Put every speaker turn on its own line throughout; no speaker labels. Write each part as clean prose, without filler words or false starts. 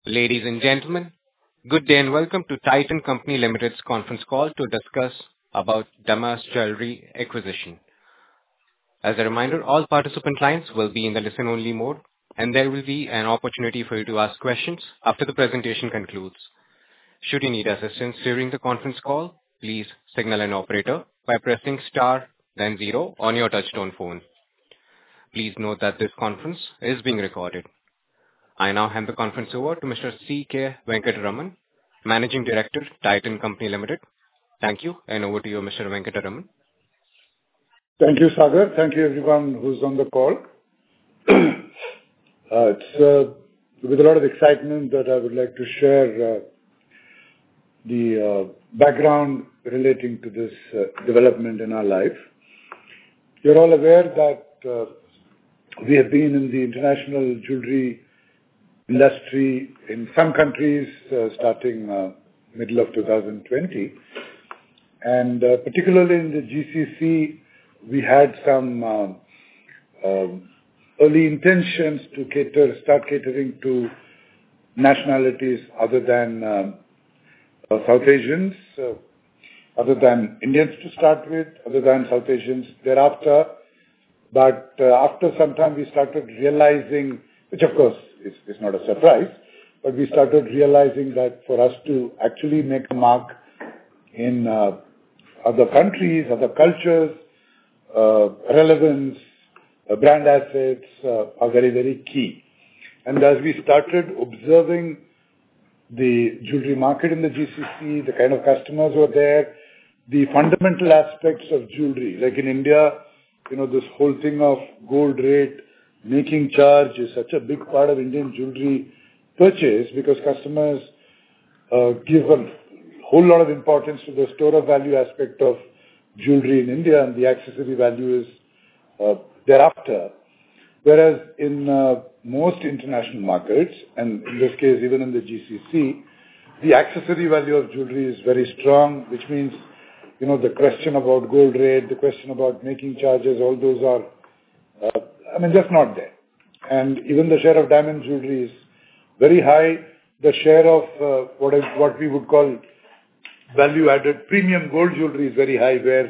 Ladies and gentlemen, good day and welcome to Titan Company Limited's conference call to discuss about Damas Jewellery acquisition. As a reminder, all participant lines will be in the listen-only mode, and there will be an opportunity for you to ask questions after the presentation concludes. Should you need assistance during the conference call, please signal an operator by pressing star then 0 on your touchtone phone. Please note that this conference is being recorded. I now hand the conference over to Mr. C.K. Venkataraman, Managing Director, Titan Company Limited. Thank you, and over to you, Mr. Venkataraman.
Thank you, Sagar. Thank you, everyone who's on the call. It's with a lot of excitement that I would like to share the background relating to this development in our life. You're all aware that we have been in the international jewelry industry in some countries starting middle of 2020, and particularly in the GCC, we had some early intentions to start catering to nationalities other than South Asians, other than Indians to start with, other than South Asians thereafter. But after some time, we started realizing, which of course is not a surprise, but we started realizing that for us to actually make a mark in other countries, other cultures, relevance, brand assets are very, very key. And as we started observing the jewelry market in the GCC, the kind of customers who are there, the fundamental aspects of jewelry, like in India, this whole thing of gold rate, making charge is such a big part of Indian jewelry purchase because customers give a whole lot of importance to the store of value aspect of jewelry in India, and the accessory value is thereafter. Whereas in most international markets, and in this case even in the GCC, the accessory value of jewelry is very strong, which means the question about gold rate, the question about making charges, all those are just not there. And even the share of diamond jewelry is very high. The share of what we would call value-added premium gold jewelry is very high, where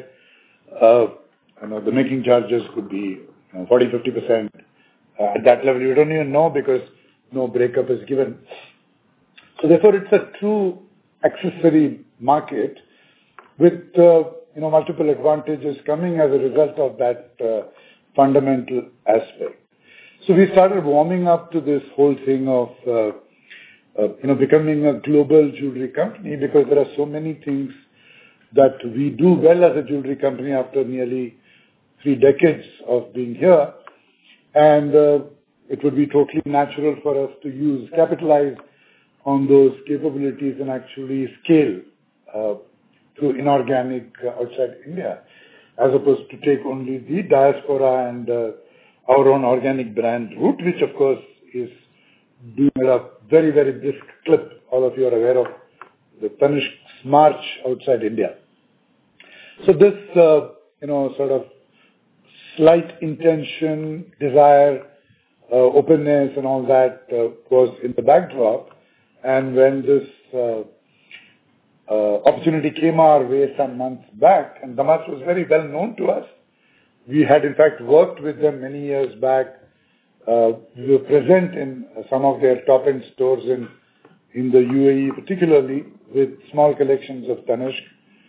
the making charges could be 40-50%. At that level, you don't even know because no breakup is given. So therefore, it's a true accessory market with multiple advantages coming as a result of that fundamental aspect. So we started warming up to this whole thing of becoming a global jewelry company, because there are so many things that we do well as a jewelry company after nearly 3 decades of being here, and it would be totally natural for us to capitalize on those capabilities and actually scale through inorganic outside India, as opposed to take only the diaspora and our own organic brand route, which of course is doing a very, very brisk clip. All of you are aware of the Tanishq's march outside India. So this, sort of slight intention, desire, openness and all that was in the backdrop. And when this opportunity came our way some months back, and Damas was very well known to us. We had in fact worked with them many years back. We were present in some of their top-end stores in the UAE, particularly with small collections of Tanishq,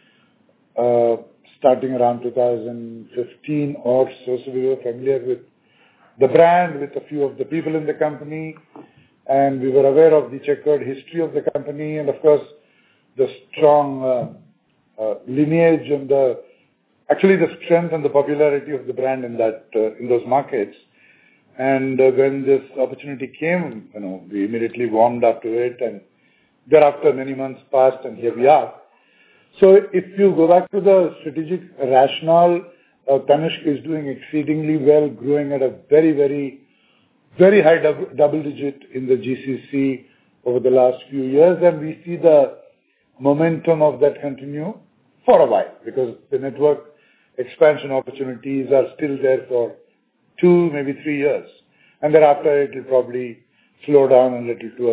starting around 2015 or so. So we were familiar with the brand, with a few of the people in the company, and we were aware of the checkered history of the company, and of course the strong lineage and the strength and the popularity of the brand in those markets. And when this opportunity came, we immediately warmed up to it, and thereafter many months passed, and here we are. So if you go back to the strategic rationale, Tanishq is doing exceedingly well, growing at a very, very, very high double digit in the GCC over the last few years, and we see the momentum of that continue for a while, because the network expansion opportunities are still there for 2, maybe 3 years. And thereafter, it will probably slow down a little to a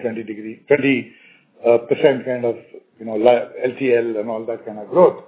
20% kind of, LTL and all that kind of growth.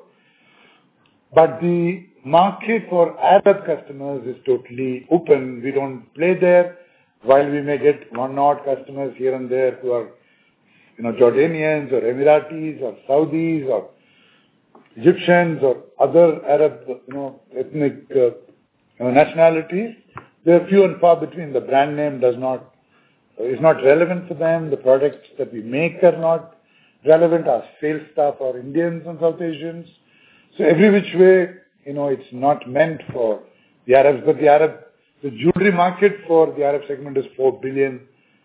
But the market for Arab customers is totally open. We don't play there. While we may get one odd customers here and there who are, Jordanians or Emiratis or Saudis or Egyptians or other Arab, ethnic nationalities, they're few and far between. The brand name is not relevant for them. The products that we make are not relevant. Our sales staff are Indians and South Asians. So every which way, it's not meant for the Arabs. But the jewelry market for the Arab segment is 4 billion,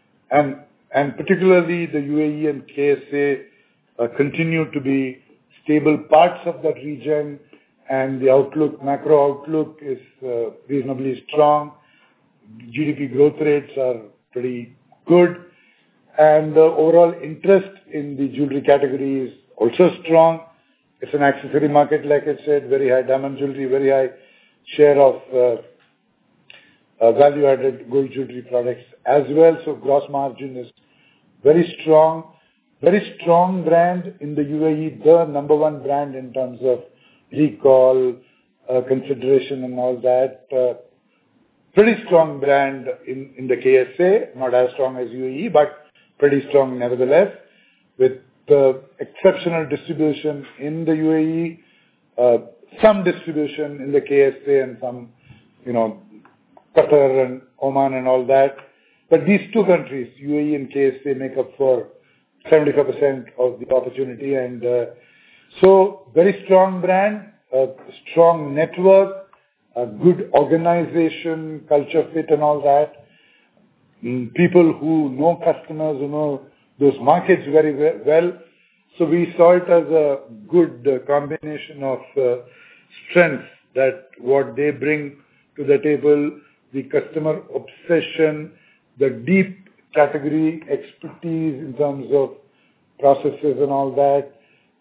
and particularly the UAE and KSA continue to be stable parts of that region, and the macro outlook is reasonably strong. GDP growth rates are pretty good, and the overall interest in the jewelry category is also strong. It's an accessory market, like I said, very high diamond jewelry, very high share of value-added gold jewelry products as well. So gross margin is very strong brand in the UAE, the number one brand in terms of recall, consideration and all that. Pretty strong brand in the KSA, not as strong as UAE, but pretty strong nevertheless, with exceptional distribution in the UAE, some distribution in the KSA and some, Qatar and Oman and all that. But these two countries, UAE and KSA, make up for 75% of the opportunity. And so very strong brand, strong network, a good organization, culture fit and all that. People who know customers, who know those markets very well. So we saw it as a good combination of strengths, that what they bring to the table, the customer obsession, the deep category expertise in terms of processes and all that,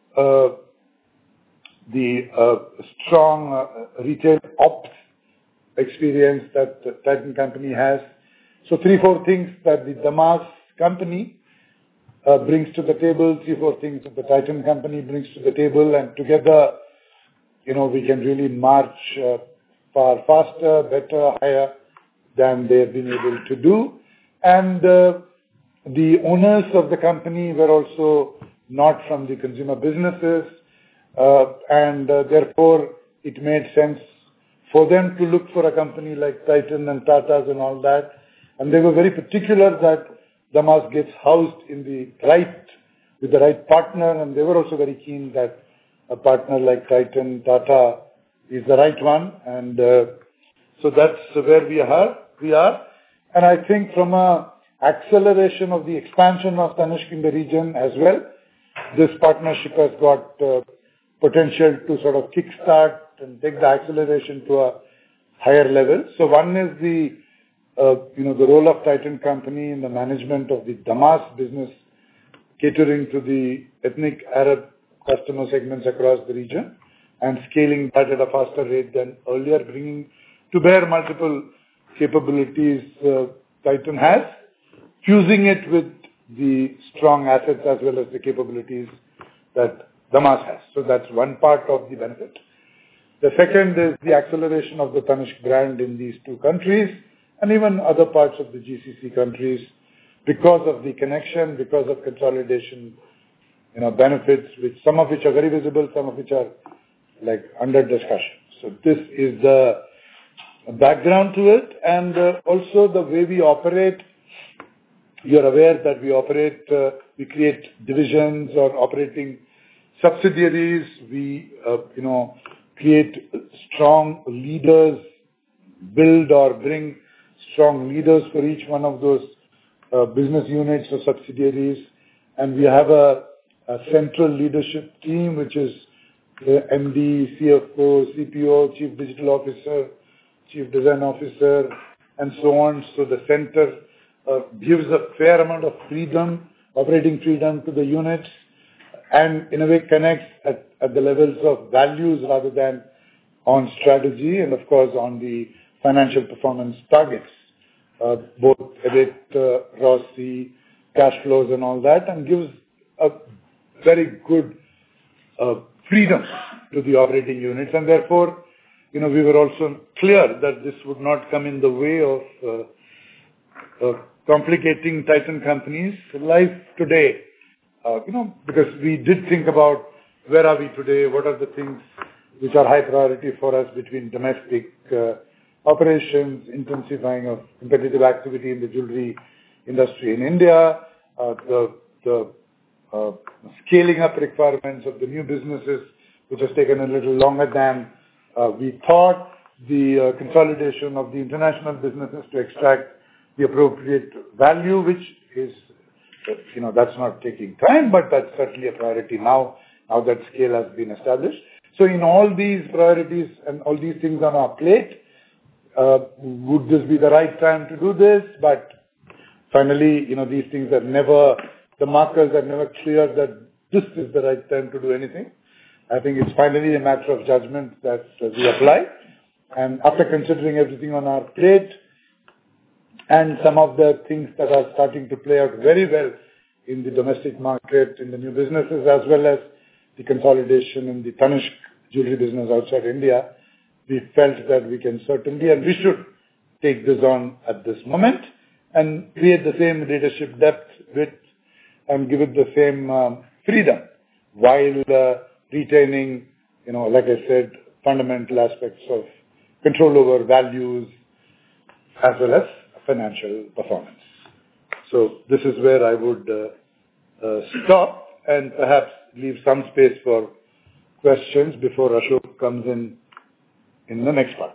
the strong retail ops experience that the Titan company has. So 3-4 things that the Damas company brings to the table, 3-4 things that the Titan company brings to the table, and together, we can really march far faster, better, higher than they have been able to do. And the owners of the company were also not from the consumer businesses, and therefore it made sense for them to look for a company like Titan and Tata's and all that. And they were very particular that Damas gets housed with the right partner, and they were also very keen that a partner like Titan, Tata is the right one. And so that's where we are. And I think from a acceleration of the expansion of Tanishq in the region as well, this partnership has got potential to sort of kickstart and take the acceleration to a higher level. So one is the role of Titan company in the management of the Damas business, catering to the ethnic Arab customer segments across the region and scaling that at a faster rate than earlier, bringing to bear multiple capabilities Titan has, fusing it with the strong assets as well as the capabilities that Damas has. So that's one part of the benefit. The second is the acceleration of the Tanishq brand in these two countries and even other parts of the GCC countries, because of the connection, because of consolidation, benefits, some of which are very visible, some of which are like under discussion. So this is the background to it, and also the way we operate. You're aware that we create divisions or operating subsidiaries. We, create strong leaders, build or bring strong leaders for each one of those business units or subsidiaries. And we have a central leadership team, which is the MD, CFO, CPO, Chief Digital Officer, Chief Design Officer, and so on. So the center gives a fair amount of freedom, operating freedom to the units, and in a way connects at the levels of values rather than on strategy, and of course on the financial performance targets. both EBIT, ROCE, cash flows and all that, and gives a very good freedom to the operating units. And therefore, we were also clear that this would not come in the way of complicating Titan Company's life today. Because we did think about where are we today, what are the things which are high priority for us between domestic operations, intensifying of competitive activity in the jewelry industry in India, the scaling up requirements of the new businesses, which has taken a little longer than we thought, the consolidation of the international businesses to extract the appropriate value, which is, that's not taking time, but that's certainly a priority now that scale has been established. So in all these priorities and all these things on our plate, would this be the right time to do this? But finally, these things are never, the markers are never clear that this is the right time to do anything. I think it's finally a matter of judgment that we apply. And after considering everything on our plate and some of the things that are starting to play out very well in the domestic market, in the new businesses, as well as the consolidation in the Tanishq jewelry business outside India, we felt that we can certainly and we should take this on at this moment and create the same leadership depth with and give it the same freedom while retaining, like I said, fundamental aspects of control over values as well as financial performance. So this is where I would stop and perhaps leave some space for questions before Ashok comes in the next part.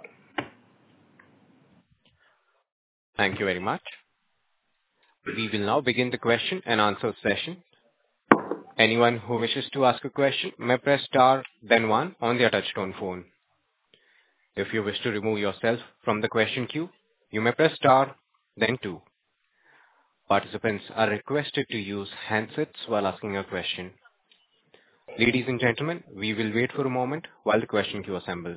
Thank you very much. We will now begin the question and answer session. Anyone who wishes to ask a question may press star then one on their touchtone phone. If you wish to remove yourself from the question queue, you may press star then two. Participants are requested to use handsets while asking a question. Ladies and gentlemen, we will wait for a moment while the question queue assembles.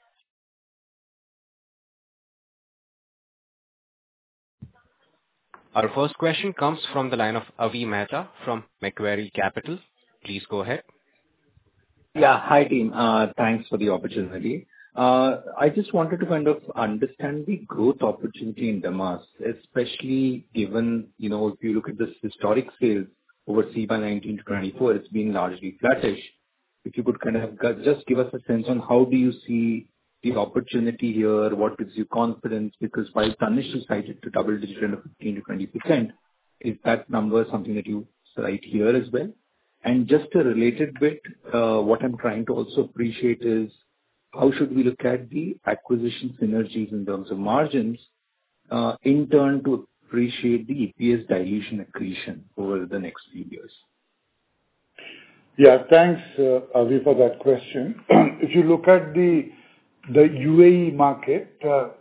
Our first question comes from the line of Avi Mehta from Macquarie Capital. Please go ahead.
Yeah. Hi, team. Thanks for the opportunity. I just wanted to kind of understand the growth opportunity in Damas, especially given, if you look at this historic sales over CY 19 to 24, it's been largely flattish. If you could kind of just give us a sense on how do you see the opportunity here, what gives you confidence? Because while Tanishq is cited to double-digit of 15 to 20%, is that number something that you cite here as well? And just a related bit, what I'm trying to also appreciate is how should we look at the acquisition synergies in terms of margins, in turn to appreciate the EPS dilution accretion over the next few years?
Yeah, thanks, Avi, for that question. If you look at the UAE market,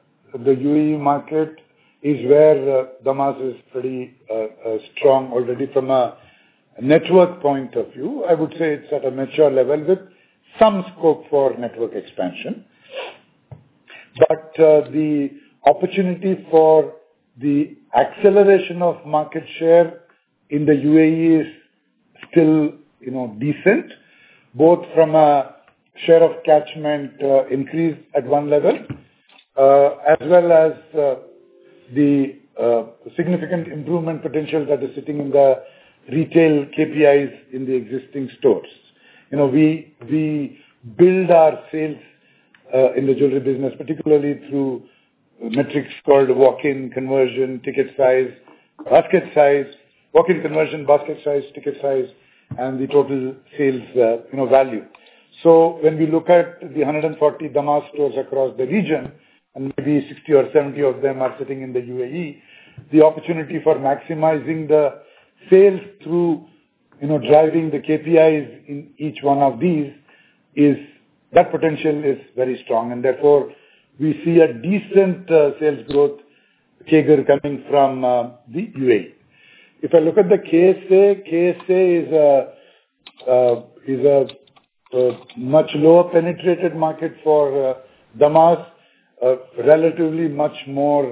is where Damas is pretty strong already from a network point of view. I would say it's at a mature level with some scope for network expansion. But the opportunity for the acceleration of market share in the UAE is still, decent, both from a share of catchment increase at one level, as well as the significant improvement potential that is sitting in the retail KPIs in the existing stores. We build our sales in the jewelry business, particularly through metrics called walk-in conversion, ticket size, basket size, walk-in conversion, basket size, ticket size, and the total sales, value. So when we look at the 140 Damas stores across the region, and maybe 60 or 70 of them are sitting in the UAE, the opportunity for maximizing the sales through, driving the KPIs in each one of these that potential is very strong. And therefore, we see a decent sales growth CAGR coming from the UAE. If I look at the KSA is a much lower penetrated market for Damas, relatively much more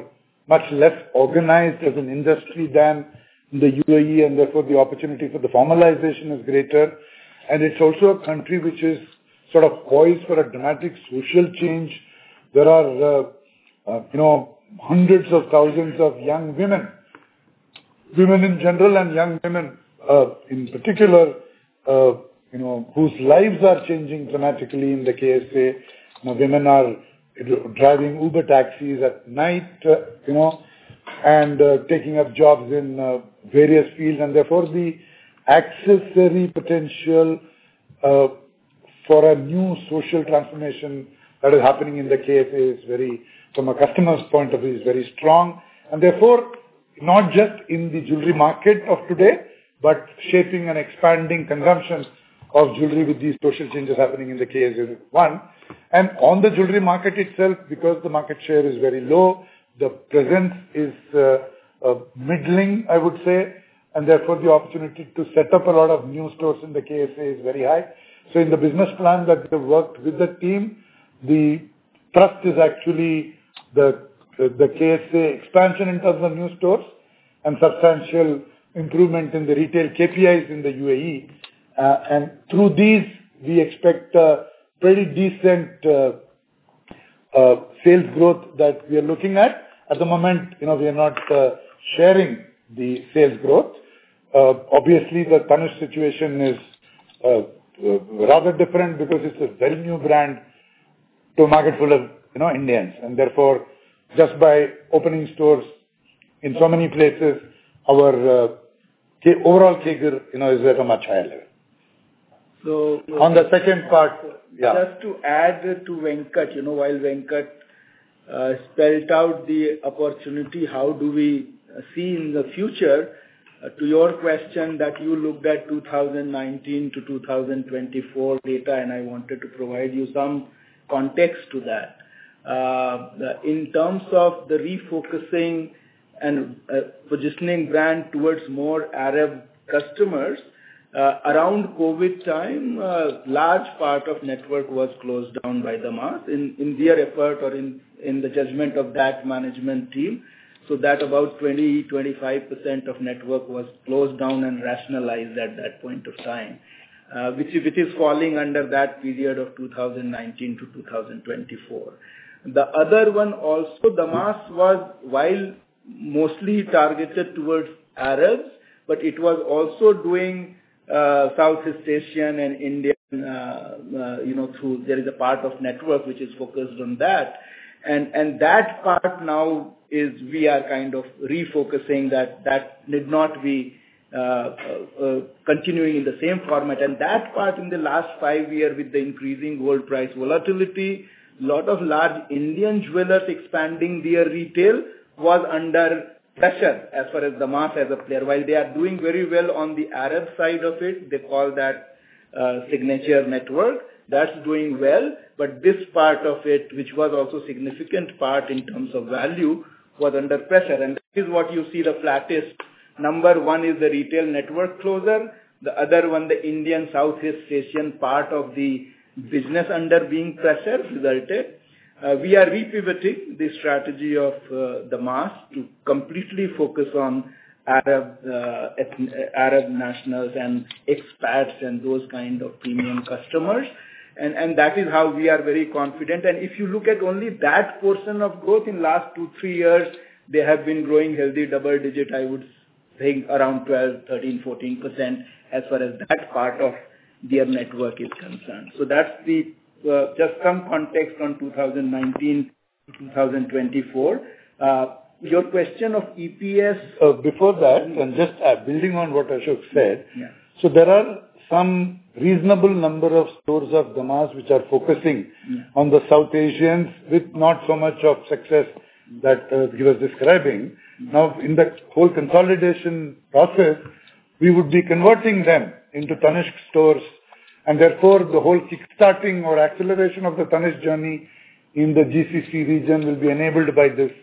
much less organized as an industry than in the UAE, and therefore the opportunity for the formalization is greater. And it's also a country which is sort of poised for a dramatic social change. There are, hundreds of thousands of young women in general and young women in particular, whose lives are changing dramatically in the KSA. Women are driving Uber taxis at night, and taking up jobs in various fields, and therefore the accessory potential for a new social transformation that is happening in the KSA is very, from a customer's point of view, is very strong. And therefore, not just in the jewelry market of today, but shaping and expanding consumption of jewelry with these social changes happening in the KSA. One. And on the jewelry market itself, because the market share is very low, the presence is middling, I would say, and therefore the opportunity to set up a lot of new stores in the KSA is very high. So in the business plan that we have worked with the team, the thrust is actually the KSA expansion in terms of new stores and substantial improvement in the retail KPIs in the UAE. And through these, we expect pretty decent sales growth that we are looking at. At the moment, we are not sharing the sales growth. Obviously, the Tanishq situation is rather different because it's a very new brand to a market full of Indians, and therefore, just by opening stores in so many places, our overall CAGR is at a much higher level.
So
on the second part,
just to add to Venkat, while Venkat spelled out the opportunity, how do we see in the future? To your question that you looked at 2019 to 2024 data, and I wanted to provide you some context to that. In terms of the refocusing and positioning brand towards more Arab customers, around COVID time, large part of network was closed down by Damas in their effort or in the judgment of that management team. So that about 20-25% of network was closed down and rationalized at that point of time, which is falling under that period of 2019 to 2024. The other one also, Damas was, while mostly targeted towards Arabs, but it was also doing Southeast Asian and Indian, through, there is a part of network which is focused on that. And that part now is, we are kind of refocusing that need not be continuing in the same format. And that part in the last 5 years with the increasing gold price volatility, lot of large Indian jewelers expanding their retail was under pressure as far as Damas as a player. While they are doing very well on the Arab side of it, they call that signature network, that's doing well, but this part of it, which was also significant part in terms of value, was under pressure. And that is what you see the flattest number. One is the retail network closer, the other one the Indian Southeast Asian part of the business under being pressure resulted. We are repivoting the strategy of Damas to completely focus on Arab nationals and expats and those kind of premium customers. And that is how we are very confident. And if you look at only that portion of growth in last 2-3 years, they have been growing healthy double digit, I would think around 12, 13, 14% as far as that part of their network is concerned. So that's the just some context on 2019 to 2024. Your question of EPS.
Before that, and just building on what Ashok said,
Yeah.
So there are some reasonable number of stores of Damas which are focusing on the South Asians with not so much of success that he was describing. Now, in the whole consolidation process, we would be converting them into Tanishq stores, and therefore the whole kickstarting or acceleration of the Tanishq journey in the GCC region will be enabled by this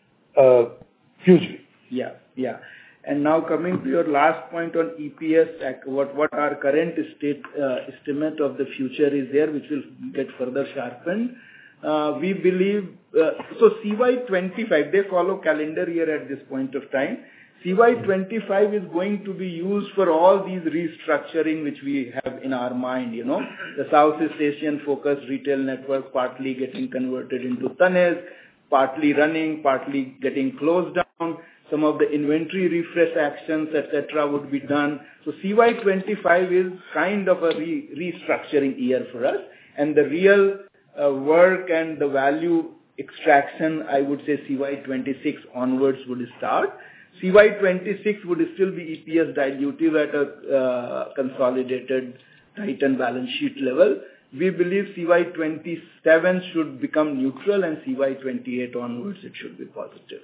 hugely.
Yeah. And now coming to your last point on EPS, what our current estimate of the future is there, which will get further sharpened. we believe, so CY25, they follow calendar year at this point of time. CY25 is going to be used for all these restructuring which we have in our mind, the Southeast Asian focused retail network partly getting converted into Tanishq, partly running, partly getting closed down. Some of the inventory refresh actions, etc., would be done. So CY25 is kind of a restructuring year for us, and the real work and the value extraction, I would say CY26 onwards would start. CY26 would still be EPS dilutive at a consolidated Titan balance sheet level. We believe CY27 should become neutral, and CY28 onwards it should be positive.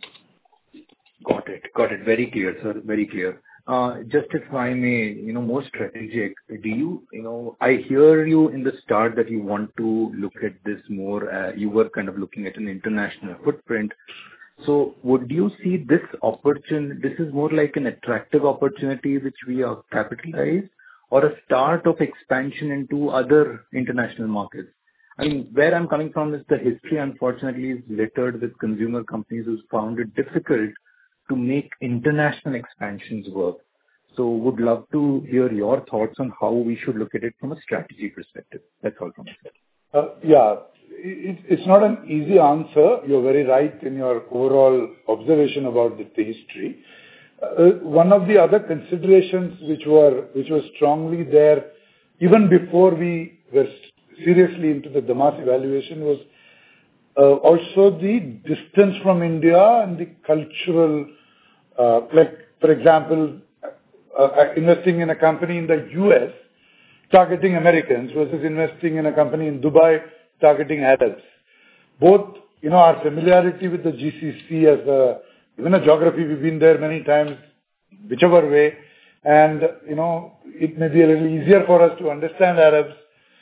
Got it. Very clear, sir. Very clear. Just if I may, more strategic, I hear you in the start that you want to look at this more, you were kind of looking at an international footprint. So would you see this opportunity, this is more like an attractive opportunity which we are capitalized, or a start of expansion into other international markets? I mean, where I'm coming from is the history, unfortunately, is littered with consumer companies who's found it difficult to make international expansions work. So would love to hear your thoughts on how we should look at it from a strategy perspective. That's all from my side.
Yeah. It's not an easy answer. You're very right in your overall observation about the history. One of the other considerations which was strongly there even before we were seriously into the Damas evaluation was also the distance from India and the cultural, like for example, investing in a company in the US targeting Americans versus investing in a company in Dubai targeting Arabs. Both, our familiarity with the GCC as even a geography, we've been there many times, whichever way, and, it may be a little easier for us to understand Arabs.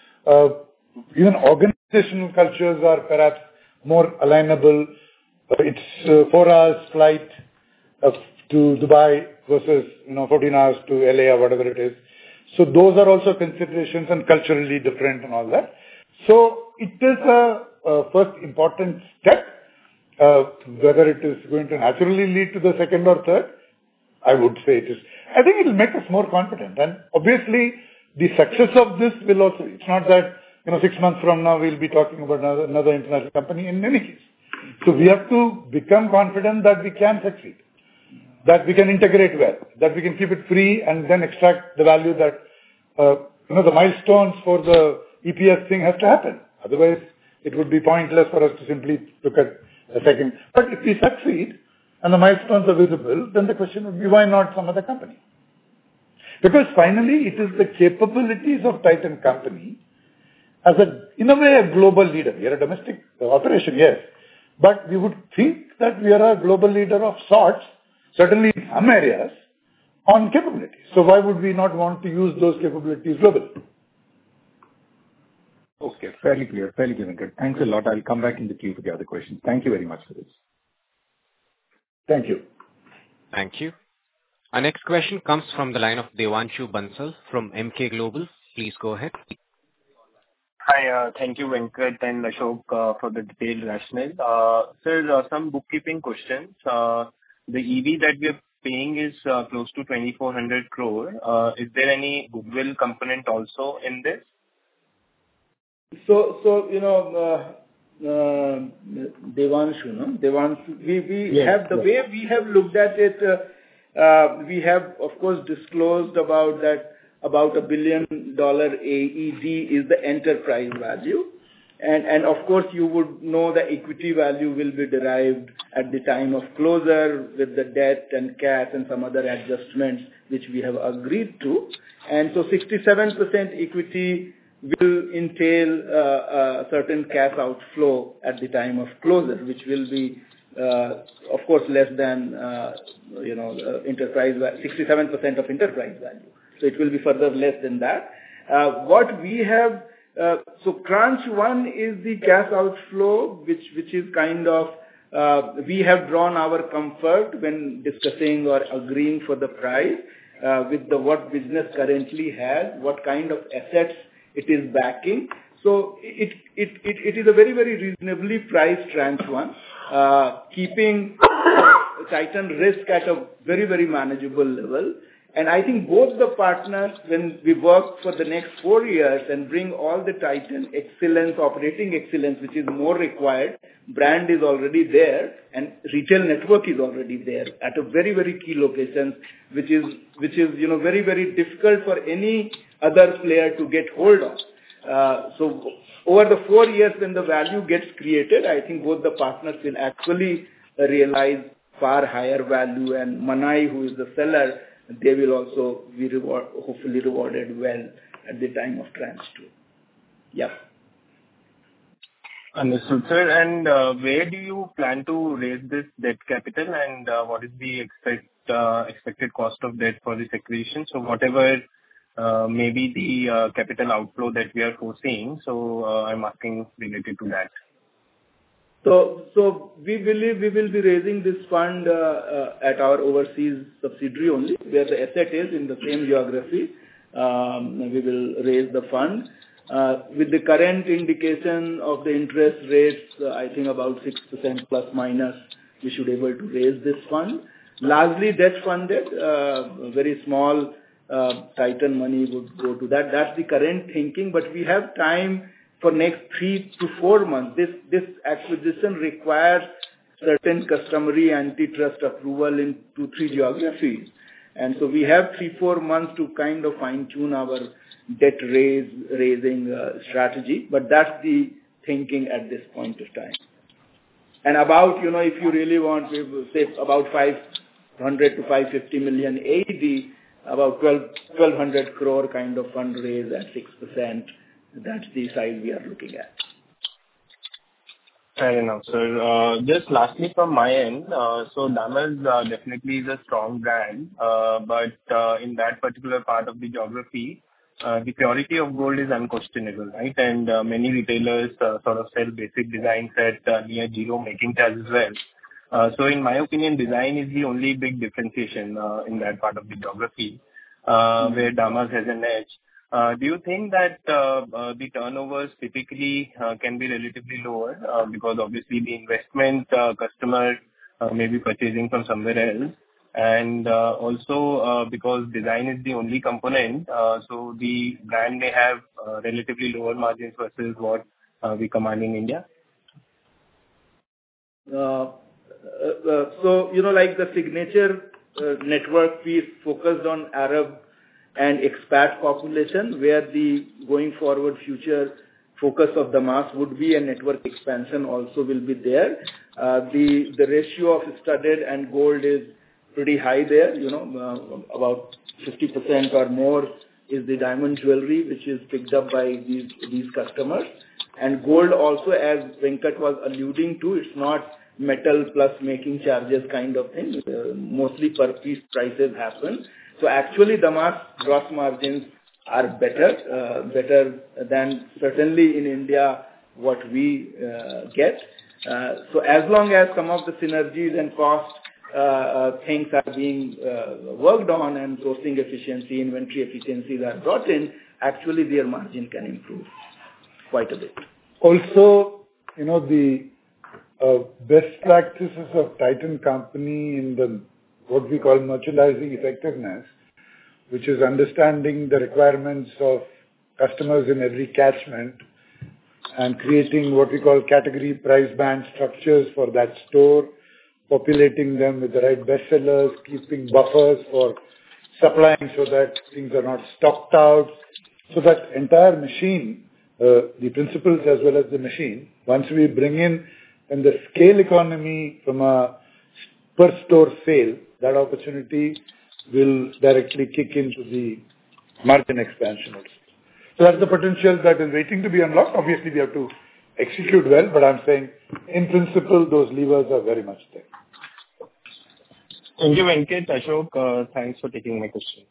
Even organizational cultures are perhaps more alignable. It's 4 hours flight to Dubai versus, 14 hours to LA or whatever it is. So those are also considerations and culturally different and all that. So it is a first important step. Whether it is going to naturally lead to the second or third, I would say it is. I think it will make us more confident. And obviously, the success of this will also, it's not that, 6 months from now we'll be talking about another international company in any case. So we have to become confident that we can succeed, that we can integrate well, that we can keep it free and then extract the value that, the milestones for the EPS thing has to happen. Otherwise, it would be pointless for us to simply look at a second. But if we succeed and the milestones are visible, then the question would be, why not some other company? Because finally, it is the capabilities of Titan Company as in a way, a global leader. We are a domestic operation, yes. But we would think that we are a global leader of sorts, certainly in some areas, on capabilities. So why would we not want to use those capabilities globally?
Okay, fairly clear, Venkat. Thanks a lot. I'll come back in the queue for the other questions. Thank you very much for this.
Thank you.
Thank you. Our next question comes from the line of Devanshu Bansal from Emkay Global. Please go ahead.
Hi, thank you, Venkat and Ashok, for the detailed rationale. Sir, some bookkeeping questions. The EV that we are paying is close to 2,400 crore. Is there any goodwill component also in this?
So Devanshu, we have the way we have looked at it. We have, of course, disclosed about $1 billion AED is the enterprise value, and of course you would know the equity value will be derived at the time of closure with the debt and cash and some other adjustments which we have agreed to, and so 67% equity will entail a certain cash outflow at the time of closure, which will be, of course, less than enterprise 67% of enterprise value. So it will be further less than that. What we have, so tranche 1 is the cash outflow, which is kind of we have drawn our comfort when discussing or agreeing for the price with what business currently has, what kind of assets it is backing. So it is a very, very reasonably priced tranche one, keeping Titan risk at a very, very manageable level. And I think both the partners, when we work for the next 4 years and bring all the Titan excellence, operating excellence, which is more required, brand is already there and retail network is already there at a very, very key locations, which is very, very difficult for any other player to get hold of. So over the 4 years when the value gets created, I think both the partners will actually realize far higher value, and Manai, who is the seller, they will also be hopefully rewarded well at the time of tranche 2. Yeah.
Understood, sir. And where do you plan to raise this debt capital, and what is the expected cost of debt for this acquisition? So whatever may be the capital outflow that we are foreseeing, so I'm asking related to that.
So we believe we will be raising this fund at our overseas subsidiary only, where the asset is in the same geography. We will raise the fund. With the current indication of the interest rates, I think about 6% plus minus, we should be able to raise this fund. Largely debt funded, very small Titan money would go to that. That's the current thinking, but we have time for next 3 to 4 months. This acquisition requires certain customary antitrust approval in 2-3 geographies. And so we have 3-4 months to kind of fine-tune our debt raising strategy, but that's the thinking at this point of time. And about, if you really want, we will say about 500 to 550 million AED, about 1,200 crore kind of fundraise at 6%. That's the size we are looking at.
Fair enough, sir. Just lastly from my end, so Damas definitely is a strong brand, but in that particular part of the geography, the purity of gold is unquestionable, right? And many retailers sort of sell basic designs at near zero making charge as well. So in my opinion, design is the only big differentiation in that part of the geography where Damas has an edge. Do you think that the turnovers typically can be relatively lower because obviously the investment customer may be purchasing from somewhere else, and also because design is the only component, so the brand may have relatively lower margins versus what we command in India?
So, like the signature network piece focused on Arab and expat population, where the going forward future focus of Damas would be, a network expansion also will be there. The ratio of studded and gold is pretty high there, about 50% or more is the diamond jewelry, which is picked up by these customers. And gold also, as Venkat was alluding to, it's not metal plus making charges kind of thing. Mostly per piece prices happen. So actually, Damas gross margins are better than certainly in India what we get. So as long as some of the synergies and cost things are being worked on and sourcing efficiency, inventory efficiencies are brought in, actually their margin can improve quite a bit.
Also, the best practices of Titan Company in the what we call merchandising effectiveness, which is understanding the requirements of customers in every catchment and creating what we call category price band structures for that store, populating them with the right bestsellers, keeping buffers for supplying so that things are not stocked out. So that entire machine, the principles as well as the machine, once we bring in and the scale economy from a per store sale, that opportunity will directly kick into the margin expansion also. So that's the potential that is waiting to be unlocked. Obviously, we have to execute well, but I'm saying in principle, those levers are very much there.
Thank you, Venkat. Ashok, thanks for taking my question.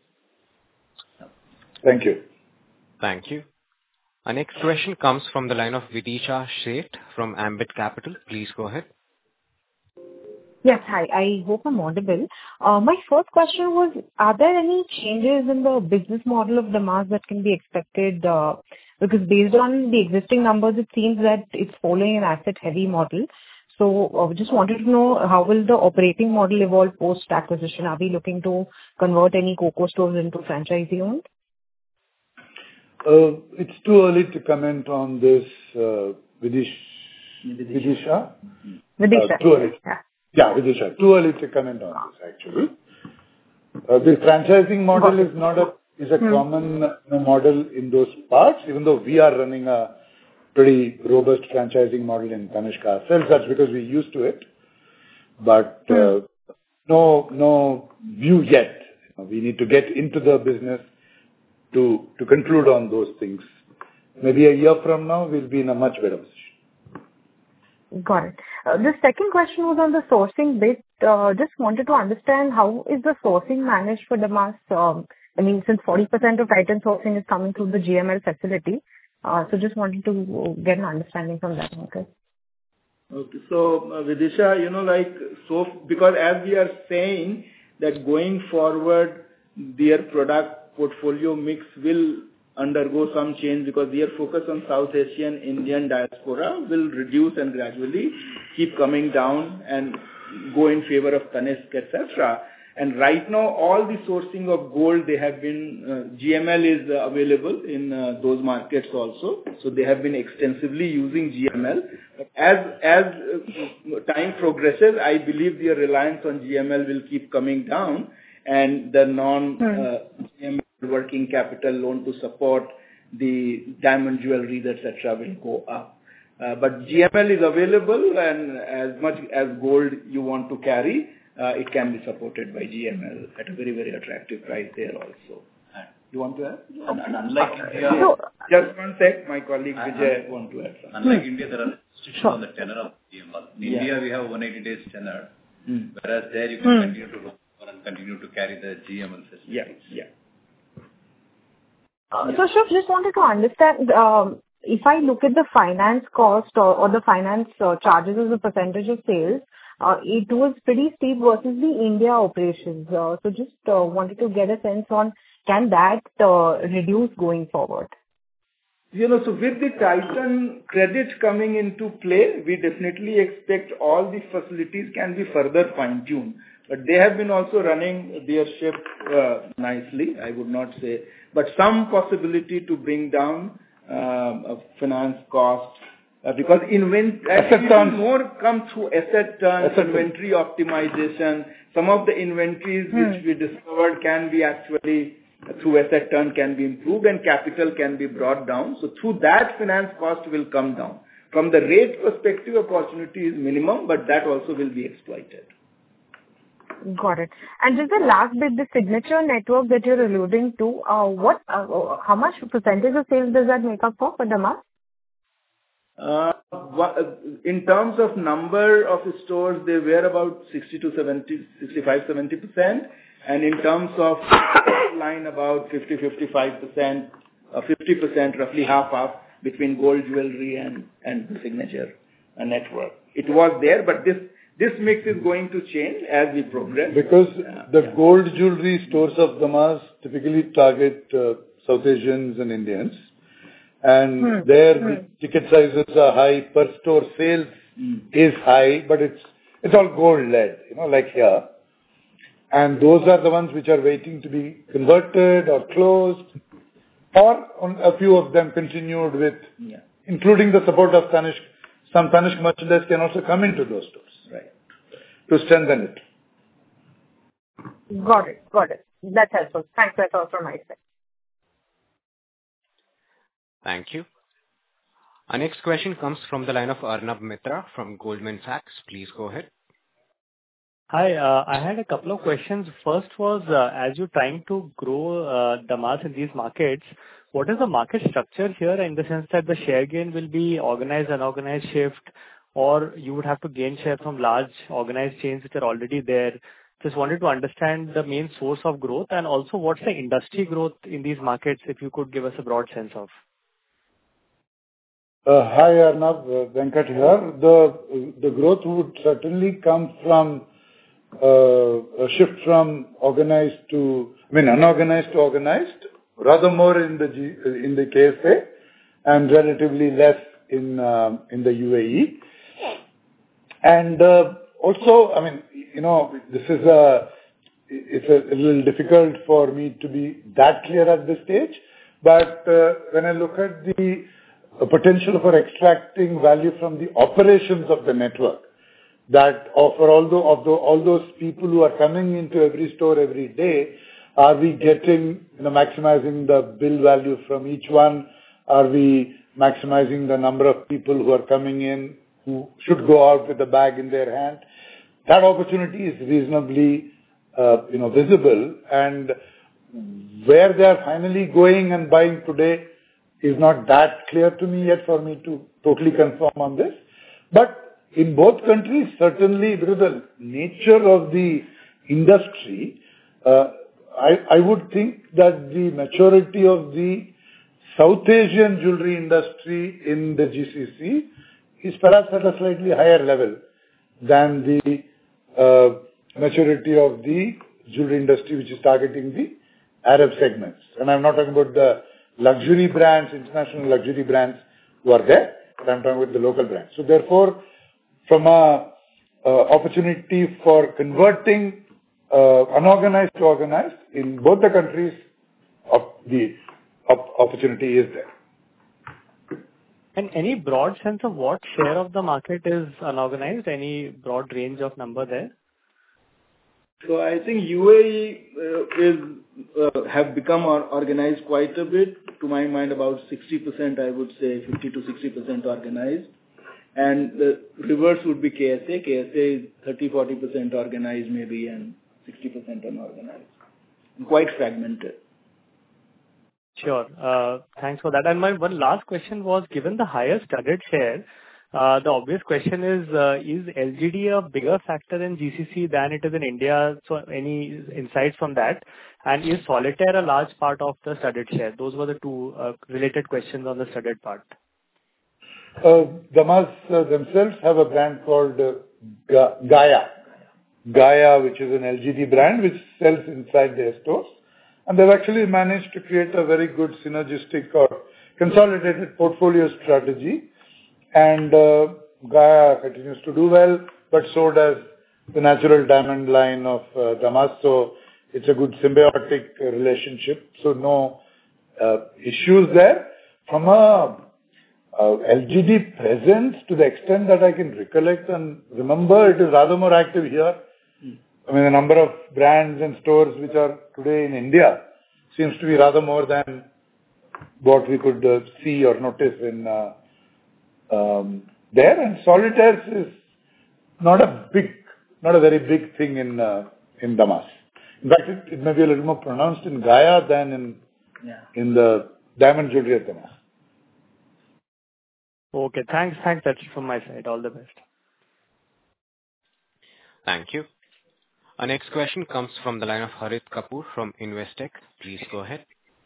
Thank you.
Thank you. Our next question comes from the line of Vidisha Sheth from Ambit Capital. Please go ahead.
Yes, hi. I hope I'm audible. My first question was, are there any changes in the business model of Damas that can be expected Because based on the existing numbers, it seems that it's following an asset-heavy model. So just wanted to know, how will the operating model evolve post-acquisition? Are we looking to convert any COCO stores into franchisee-owned?
It's too early to comment on this, Vidisha?
Vidisha.
Too early. Yeah, Vidisha. Too early to comment on this, actually. The franchising model is a common model in those parts, even though we are running a pretty robust franchising model in Tanishq ourselves. That's because we're used to it. But no view yet. We need to get into the business to conclude on those things. Maybe a year from now, we'll be in a much better position.
Got it. The second question was on the sourcing bit. Just wanted to understand, how is the sourcing managed for Damas? I mean, since 40% of Titan sourcing is coming through the GML facility. So just wanted to get an understanding from that. Okay.
So, Vidisha, because as we are saying that going forward, their product portfolio mix will undergo some change because their focus on South Asian Indian diaspora will reduce and gradually keep coming down and go in favor of Tanishq, etc. And right now, all the sourcing of gold, they have been, GML is available in those markets also. So they have been extensively using GML. But as time progresses, I believe their reliance on GML will keep coming down, and the non-GML working capital loan to support the diamond jewelry, etc., will go up. But GML is available, and as much as gold you want to carry, it can be supported by GML at a very, very attractive price there also. You want to add?
And unlike India,
just one sec, my colleague Vijay want to add something.
Unlike India, there are restrictions on the tenor of GML. In India, we have 180 days tenor, whereas there you can continue to look for and continue to carry the GML facilities.
Yeah.
So, Shubh, just wanted to understand, if I look at the finance cost or the finance charges as a percentage of sales, it was pretty steep versus the India operations. So just wanted to get a sense on, can that reduce going forward?
So with the Titan credit coming into play, we definitely expect all the facilities can be further fine-tuned. But they have been also running their ship nicely, I would not say. But some possibility to bring down finance costs, because more come through asset turns, inventory optimization. Some of the inventories which we discovered can be actually through asset turn can be improved and capital can be brought down. So through that, finance cost will come down. From the rate perspective, opportunity is minimum, but that also will be exploited.
Got it. And just the last bit, the signature network that you're alluding to, how much percentage of sales does that make up for Damas?
In terms of number of stores, they were about 65-70%. And in terms of line, about 50-55%, 50%, roughly half between gold jewelry and the signature network. It was there, but this mix is going to change as we progress.
Because the gold jewelry stores of Damas typically target South Asians and Indians. And there the ticket sizes are high, per store sales is high, but it's all gold led, like here. And those are the ones which are waiting to be converted or closed, or a few of them continued with, including the support of Tanishq. Some Tanishq merchandise can also come into those stores, right, to strengthen it.
Got it. That's helpful. Thanks. That's all from my side.
Thank you. Our next question comes from the line of Arnab Mitra from Goldman Sachs. Please go ahead.
Hi, I had a couple of questions. First was, as you're trying to grow Damas in these markets, what is the market structure here, in the sense that the share gain will be organized, unorganized shift, or you would have to gain share from large organized chains which are already there? Just wanted to understand the main source of growth, and also what's the industry growth in these markets, if you could give us a broad sense of.
Hi Arnab, Venkat here. The growth would certainly come from a shift from unorganized to organized, rather more in the KSA. and relatively less in the UAE. And also, I mean, it's a little difficult for me to be that clear at this stage. But when I look at the potential for extracting value from the operations of the network, that for all those people who are coming into every store every day, are we getting, maximizing the bill value from each one? Are we maximizing the number of people who are coming in who should go out with a bag in their hand? That opportunity is reasonably, visible, and where they are finally going and buying today is not that clear to me yet for me to totally confirm on this. But in both countries, certainly, because the nature of the industry, I would think that the maturity of the South Asian jewelry industry in the GCC is perhaps at a slightly higher level than the maturity of the jewelry industry which is targeting the Arab segments. And I'm not talking about the luxury brands, international luxury brands who are there, but I'm talking about the local brands. So therefore, from a opportunity for converting unorganized to organized in both the countries, the opportunity is there.
And any broad sense of what share of the market is unorganized? Any broad range of number there?
So I think UAE have become organized quite a bit. To my mind, about 60%, I would say 50 to 60% organized. And the reverse would be KSA. KSA is 30-40% organized maybe and 60% unorganized. And quite fragmented.
Sure. Thanks for that. And my one last question was, given the higher studded share, the obvious question is LGD a bigger factor in GCC than it is in India? So any insights from that? And is solitaire a large part of the studded share? Those were the two related questions on the studded part.
Damas themselves have a brand called Gaia. Gaia, which is an LGD brand which sells inside their stores. And they've actually managed to create a very good synergistic or consolidated portfolio strategy. And Gaia continues to do well, but so does the natural diamond line of Damas. So it's a good symbiotic relationship. So no issues there. From a LGD presence, to the extent that I can recollect and remember, it is rather more active here. I mean, the number of brands and stores which are today in India seems to be rather more than what we could see or notice in there. And solitaires is not a very big thing in Damas. In fact, it may be a little more pronounced in Gaia than in the diamond jewelry at Damas.
Okay, thanks. That's it from my side. All the best.
Thank you. Our next question comes from the line of Harit Kapoor from Investec. Please go ahead.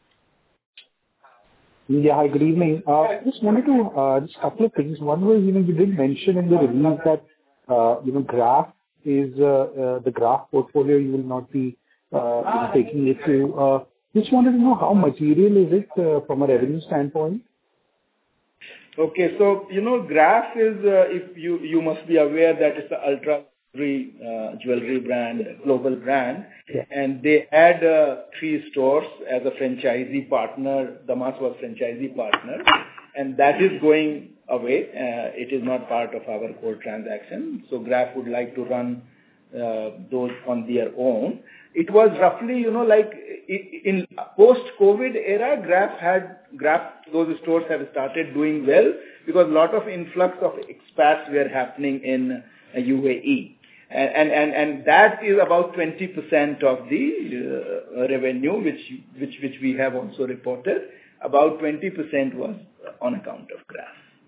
Yeah, hi, good evening. I just wanted to, just a couple of things. One was, you did mention in the release that, Graf is, the Graf portfolio you will not be taking it to. Just wanted to know how material is it from a revenue standpoint?
Okay, so, Graf is, if you must be aware that it's an ultra jewelry brand, global brand, and they had 3 stores as a franchisee partner. Damas was franchisee partner, and that is going away. It is not part of our core transaction. So Graf would like to run those on their own. It was roughly, like in post-COVID era, Graf, those stores have started doing well because a lot of influx of expats were happening in UAE. And that is about 20% of the revenue, which we have also reported. About 20% was on account of Graf.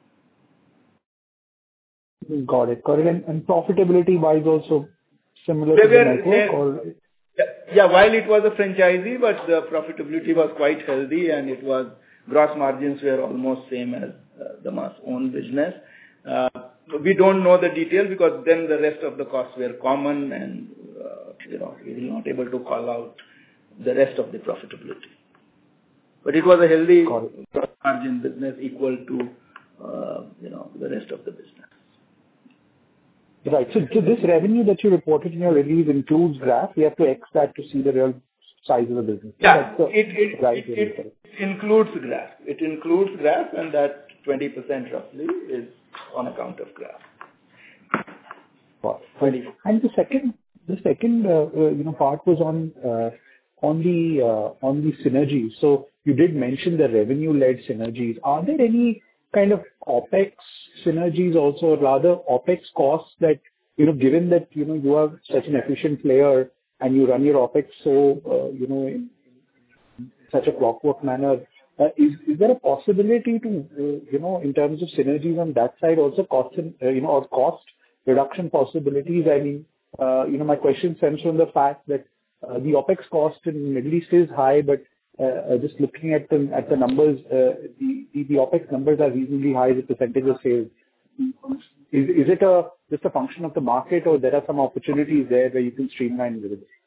Got it. And profitability-wise also similar to the network? Or?
Yeah, while it was a franchisee, but the profitability was quite healthy and it was gross margins were almost same as Damas' own business. We don't know the detail because then the rest of the costs were common and, we were not able to call out the rest of the profitability. But it was a healthy
Got it.
gross margin business equal to, the rest of the business.
Right. So this revenue that you reported in your release includes GRAF. We have to X that to see the real size of the business.
Yeah,
That's the right way to look at it.
it includes GRAF. It includes GRAF, and that 20% roughly is on account of GRAF.
Got it. And the second part was on the synergies. So you did mention the revenue-led synergies. Are there any kind of OpEx synergies also, or rather OpEx costs that, given that, you are such an efficient player and you run your OpEx so, in such a clockwork manner, is there a possibility to, in terms of synergies on that side also cost, or cost reduction possibilities? I mean, my question stems from the fact that the OpEx cost in Middle East is high, but just looking at the numbers, the OpEx numbers are reasonably high as a percentage of sales. Is it just a function of the market, or there are some opportunities there where you can streamline with it?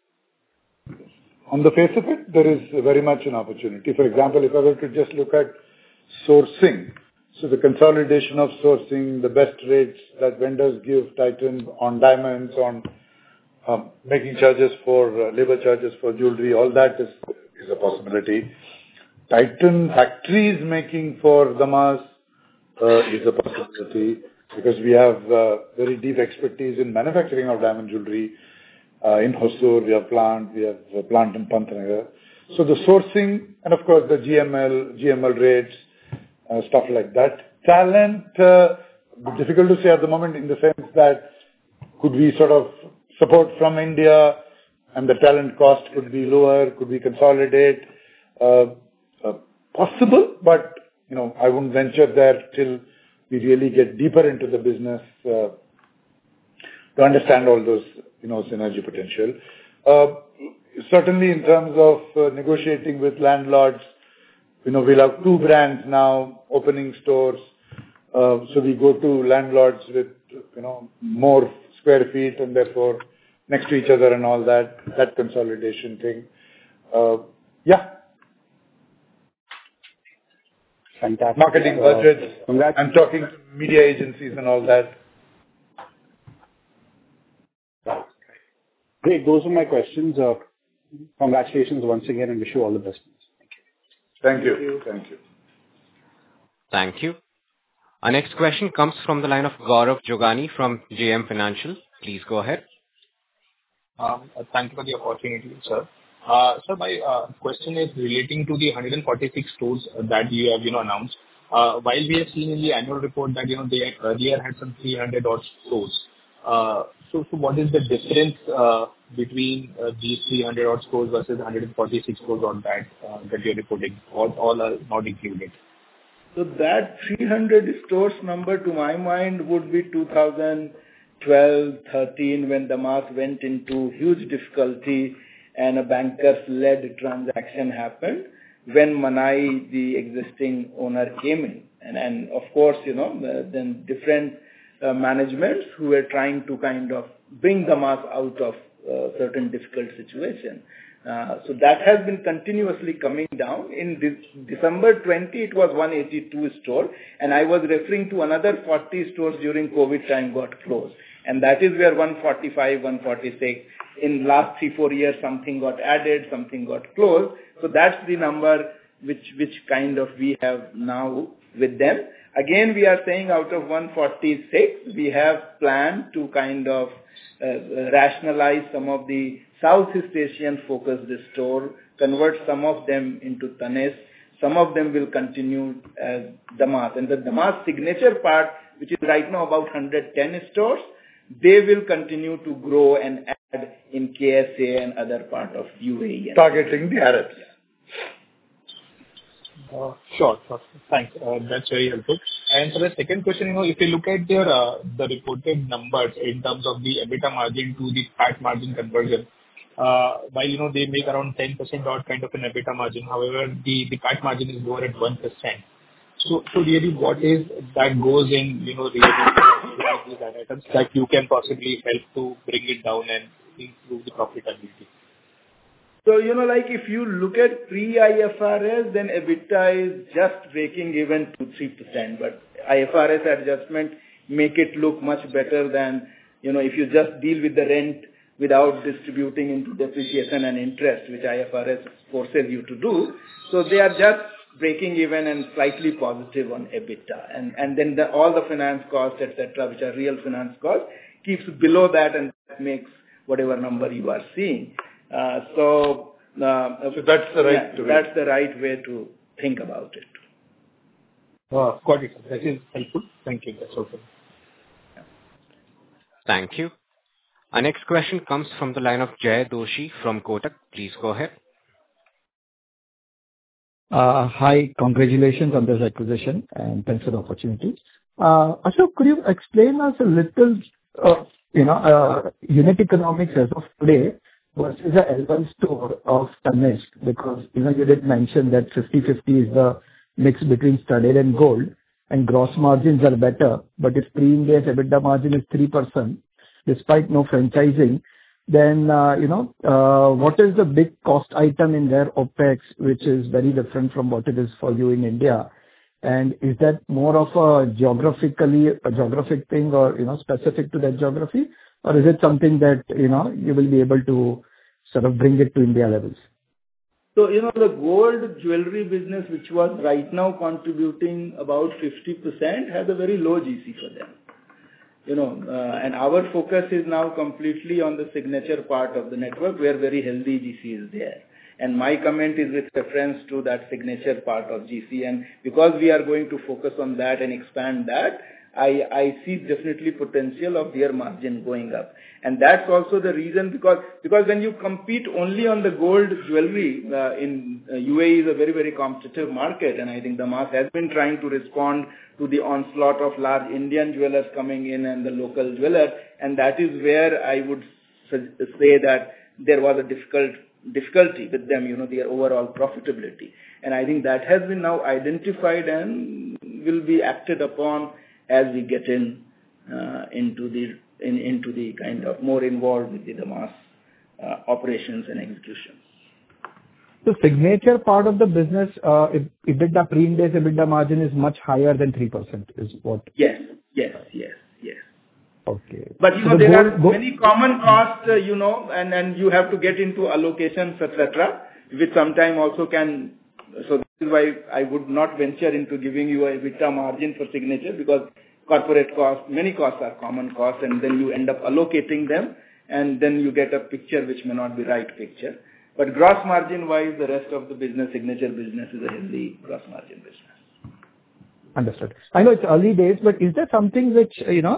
On the face of it, there is very much an opportunity. For example, if I were to just look at sourcing, so the consolidation of sourcing, the best rates that vendors give Titan on diamonds, on making charges for labor charges for jewelry, all that is a possibility. Titan factories making for Damas is a possibility, because we have very deep expertise in manufacturing of diamond jewelry. In Hosur, we have a plant in Pantnagar. So the sourcing, and of course the GML rates, stuff like that. Talent, difficult to say at the moment, in the sense that could we sort of support from India and the talent cost could be lower, could we consolidate? Possible, but I wouldn't venture there till we really get deeper into the business to understand all those synergy potential. Certainly in terms of negotiating with landlords, we'll have 2 brands now opening stores. So we go to landlords with more square feet and therefore next to each other and all that consolidation thing. Yeah.
Fantastic.
Marketing budgets. I'm talking to media agencies and all that.
Great. Those are my questions. Congratulations once again and wish you all the best.
Thank you. Thank you.
Thank you. Our next question comes from the line of Gaurav Jogani from JM Financial. Please go ahead.
Thank you for the opportunity, sir. So my question is relating to the 146 stores that you have announced. While we have seen in the annual report that they earlier had some 300 odd stores. So what is the difference between these 300 odd stores versus 146 stores on that you're reporting? All are not included.
So that 300 stores number, to my mind, would be 2012, 13, when Damas went into huge difficulty and a bankers-led transaction happened when Manai, the existing owner, came in. And of course, then different managements who were trying to kind of bring Damas out of certain difficult situation. So that has been continuously coming down. In December 20, it was 182 stores, and I was referring to another 40 stores during COVID time got closed. And that is where 145, 146, in last 3-4 years, something got added, something got closed. So that's the number which kind of we have now with them. Again, we are saying out of 146, we have planned to kind of rationalize some of the Southeast Asian focused store, convert some of them into Tanishq. Some of them will continue as Damas. And the Damas signature part, which is right now about 110 stores, they will continue to grow and add in KSA and other part of UAE.
Targeting the Arabs.
Sure. Thanks. That's very helpful. And for the second question, if you look at the reported numbers in terms of the EBITDA margin to the PAT margin conversion, while they make around 10% odd kind of an EBITDA margin, however, the PAT margin is lower at 1%. So really, what is that goes in these items that you can possibly help to bring it down and improve the profitability?
So, like if you look at pre-IFRS, then EBITDA is just breaking even to 3%. But IFRS adjustment make it look much better than, if you just deal with the rent without distributing into depreciation and interest, which IFRS forces you to do. So they are just breaking even and slightly positive on EBITDA. And then all the finance costs, etc., which are real finance costs, keeps below that, and that makes whatever number you are seeing. So
that's the right way.
That's the right way to think about it.
Got it. That is helpful. Thank you. That's okay.
Thank you. Our next question comes from the line of Jay Doshi from Kotak. Please go ahead.
Hi, congratulations on this acquisition, and thanks for the opportunity. Ashok, could you explain us a little, unit economics as of today versus the L1 store of Tanishq? Because, you did mention that 50/50 is the mix between studded and gold, and gross margins are better, but if pre-Ind AS EBITDA margin is 3%, despite no franchising, then, what is the big cost item in their OpEx, which is very different from what it is for you in India? And is that more of a geographic thing or, specific to that geography? Or is it something that, you will be able to sort of bring it to India levels?
So, the gold jewelry business, which was right now contributing about 50%, has a very low GC for them. And our focus is now completely on the signature part of the network, where very healthy GC is there. And my comment is with reference to that signature part of GC. And because we are going to focus on that and expand that, I see definitely potential of their margin going up. And that's also the reason, because when you compete only on the gold jewelry, in UAE is a very, very competitive market. And I think Damas has been trying to respond to the onslaught of large Indian jewelers coming in and the local jewelers. And that is where I would say that there was a difficulty with them, their overall profitability. And I think that has been now identified and will be acted upon as we get into the kind of more involved with the Damas operations and execution.
The signature part of the business, EBITDA pre-Ind AS EBITDA margin is much higher than 3%, is what?
Yes.
Okay.
But there are many common costs, and you have to get into allocations, etc., which sometime also can. So this is why I would not venture into giving you a EBITDA margin for signature, because corporate costs, many costs are common costs, and then you end up allocating them, and then you get a picture which may not be right picture. But gross margin wise, the rest of the business, signature business, is a healthy gross margin business.
Understood. I know it's early days, but is there something which,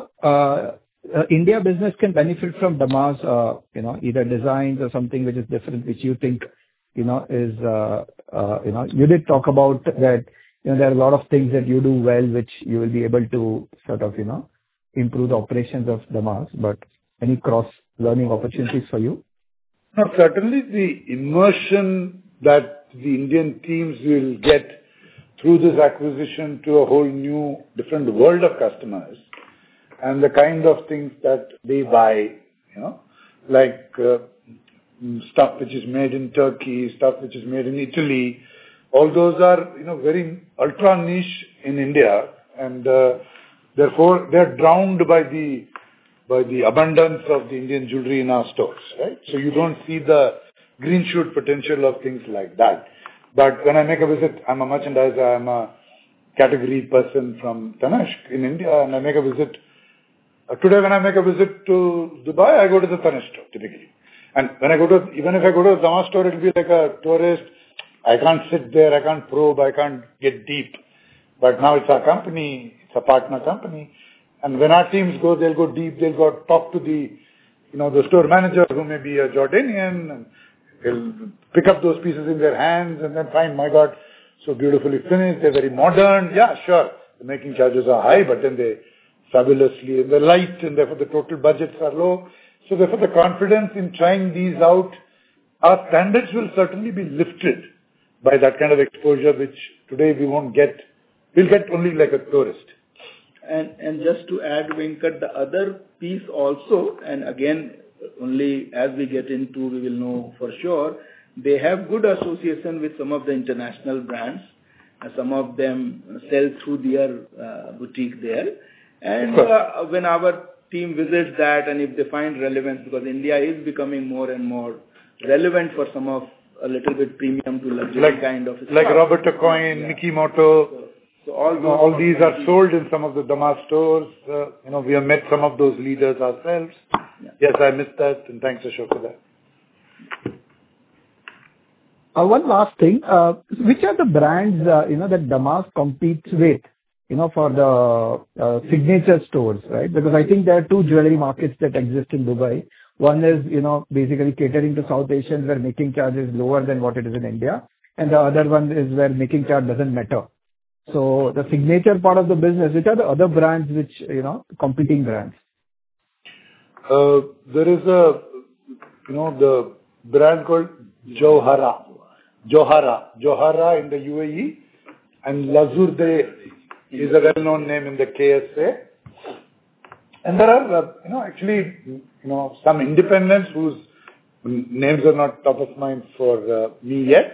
India business can benefit from Damas, either designs or something which is different, which you think, is, you did talk about that, there are a lot of things that you do well, which you will be able to sort of, improve the operations of Damas, but any cross-learning opportunities for you?
No, certainly the immersion that the Indian teams will get through this acquisition to a whole new, different world of customers, and the kind of things that they buy, like stuff which is made in Turkey, stuff which is made in Italy, all those are, very ultra niche in India, and therefore they're drowned by the abundance of the Indian jewelry in our stores, right? So you don't see the green shoot potential of things like that. But when I make a visit, I'm a merchandiser, I'm a category person from Tanishq in India, and I make a visit. Today when I make a visit to Dubai, I go to the Tanishq store typically. And when even if I go to the Damas store, it'll be like a tourist. I can't sit there, I can't probe, I can't get deep. But now it's our company, it's a partner company. And when our teams go, they'll go deep, they'll go talk to the store manager who may be a Jordanian, and they'll pick up those pieces in their hands and then find, my God, so beautifully finished, they're very modern. Yeah, sure, the making charges are high, but then they fabulously, and they're light, and therefore the total budgets are low. So therefore the confidence in trying these out, our standards will certainly be lifted by that kind of exposure, which today we won't get. We'll get only like a tourist.
And just to add, Venkat, the other piece also, and again, only as we get into, we will know for sure, They have good association with some of the international brands. Some of them sell through their boutique there. And when our team visits that, and if they find relevance, because India is becoming more and more relevant for some of a little bit premium to luxury kind of stuff.
Like Roberto Coin, Mikimoto. So all these are sold in some of the Damas stores. We have met some of those leaders ourselves. Yeah. Yes, I missed that, and thanks, Ashok, for that.
One last thing. Which are the brands, that Damas competes with, for the signature stores, right? Because I think there are two jewelry markets that exist in Dubai. One is, basically catering to South Asians where making charge is lower than what it is in India. And the other one is where making charge doesn't matter. So the signature part of the business, which are the other brands which, competing brands?
There is the brand called Johara in the UAE, and Lazurde is a well-known name in the KSA. And there are, actually, some independents whose names are not top of mind for me yet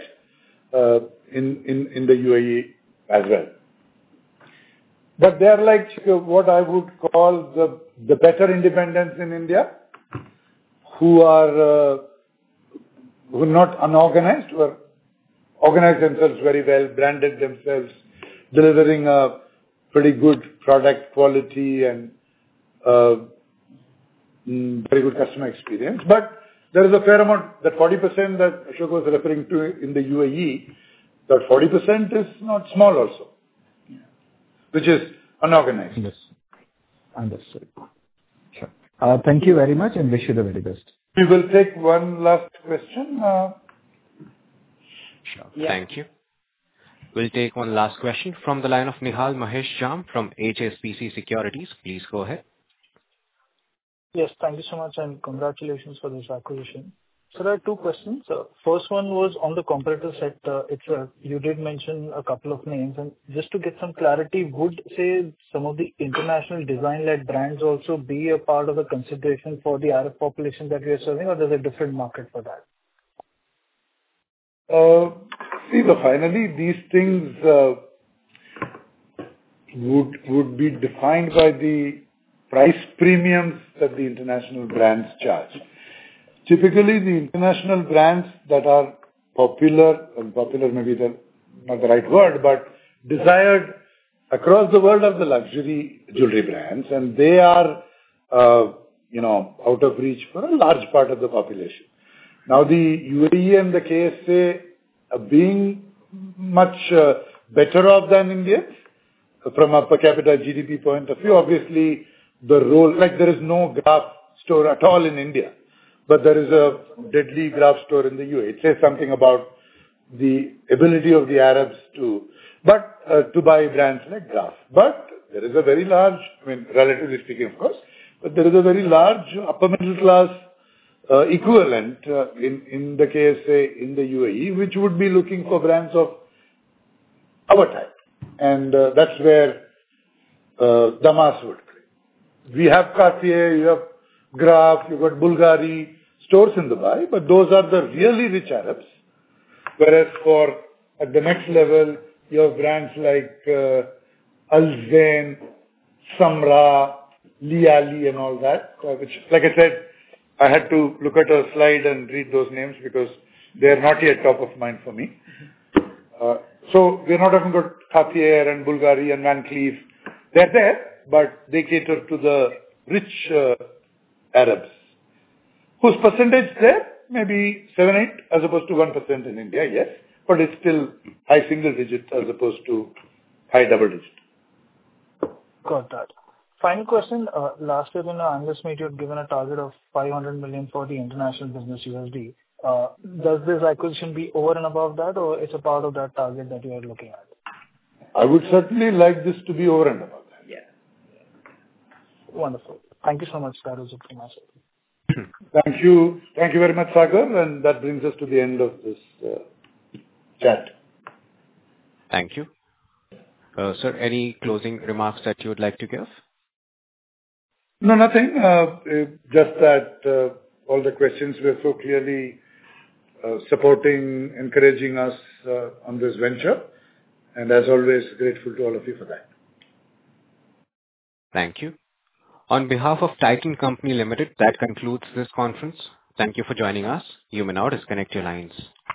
in the UAE as well. But they are like what I would call the better independents in India, who are not unorganized, who are organized themselves very well, branded themselves, delivering a pretty good product quality and very good customer experience. But there is a fair amount, that 40% that Ashok was referring to in the UAE, that 40% is not small also, which is unorganized.
Yes. Understood. Sure. Thank you very much and wish you the very best.
We will take one last question.
Sure. Yeah. Thank you. We'll take one last question from the line of Nihal Mahesh Jham from HSBC Securities. Please go ahead.
Yes, thank you so much and congratulations for this acquisition. So there are two questions. First one was on the competitor set itself. You did mention a couple of names, and just to get some clarity, would say some of the international design-led brands also be a part of the consideration for the Arab population that we are serving, or there's a different market for that?
Finally, these things would be defined by the price premiums that the international brands charge. Typically, the international brands that are popular maybe not the right word, but desired across the world are the luxury jewelry brands, and they are, out of reach for a large part of the population. Now, the UAE and the KSA being much better off than Indians from a per capita GDP point of view, obviously the role, like there is no Graf store at all in India, but there is a deadly Graf store in the UAE. It says something about the ability of the Arabs to buy brands like Graf. But there is a very large, relatively speaking, of course, but there is a very large upper middle class equivalent in the KSA in the UAE, which would be looking for brands of our type. And that's where Damas would play. We have Cartier, you have Graf, you've got Bulgari stores in Dubai, but those are the really rich Arabs. Whereas at the next level, you have brands like Al Zain, Samra, Liali and all that, which, like I said, I had to look at a slide and read those names because they are not yet top of mind for me. So we're not talking about Cartier and Bulgari and Van Cleef. They're there, but they cater to the rich Arabs, whose percentage there maybe 7-8 as opposed to 1% in India, yes, but it's still high single digit as opposed to high double digit.
Got that. Final question. Last year in our analyst meet, you had given a target of 500 million for the international business USD. Does this acquisition be over and above that, or it's a part of that target that you are looking at?
I would certainly like this to be over and above that.
Yeah. Wonderful. Thank you so much. That was it from my side.
Thank you. Thank you very much, Sagar. And that brings us to the end of this chat.
Thank you. Sir, any closing remarks that you would like to give?
No, nothing. Just that all the questions were so clearly supporting, encouraging us on this venture. And as always, grateful to all of you for that.
Thank you. On behalf of Titan Company Limited, that concludes this conference. Thank you for joining us. You may now disconnect your lines.